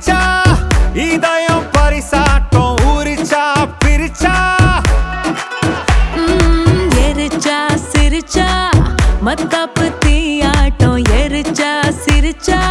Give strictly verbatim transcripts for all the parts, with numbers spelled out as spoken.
அடிச்சா இதயம் பரிசாட்டம் ஊரிச்சா பிரிச்சா எரிச்சா சிரிச்சா மத்தாப்பு தீயாட்டம் எரிச்சா சிரிச்சா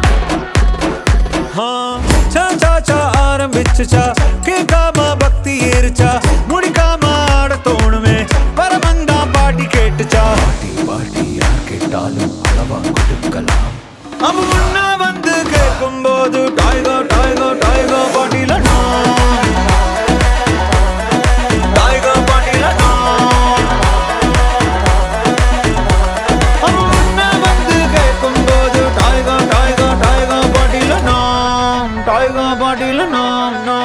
சாச்சா ஆரம்பிச்சுச்சா கேட்காம பக்தி ஏறிச்சா முடிக்காம ஆட தோணுமே பரமந்தா பாட்டி கேட்டுச்சா பாட்டி பாட்டி யார் கேட்டாலும் அளவா கொடுக்கலாம் அவன் முன்னா வந்து கேட்கும் போது டாய்கோ டாய்கோ டாய்கோ பாட்டில டாய்கோ பாட்டில அவன் முன்னா வந்து கேட்கும் போது டாய்கோ டாய்கோ டாய்கோ பாட்டில டாய்கோ பாட்டில